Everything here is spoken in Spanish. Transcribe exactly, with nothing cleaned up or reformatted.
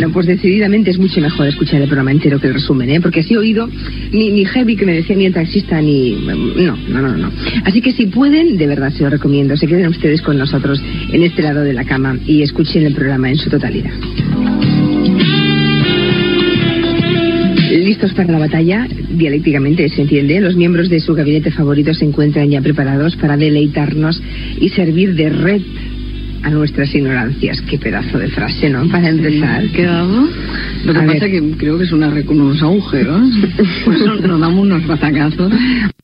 Bueno, pues decididamente es mucho mejor escuchar el programa entero que el resumen, ¿eh? Porque así he oído ni, ni heavy que me decía ni el taxista ni... No, no, no, no. Así que si pueden, de verdad se lo recomiendo, se queden ustedes con nosotros en este lado de la cama y escuchen el programa en su totalidad. ¿Listos para la batalla? Dialécticamente se entiende. Los miembros de su gabinete favorito se encuentran ya preparados para deleitarnos y servir de red a nuestras ignorancias. Qué pedazo de frase, ¿no? Para empezar. Sí, ¿qué hago? Lo que a pasa es que creo que es una red con unos agujeros. Pues nos damos unos batacazos.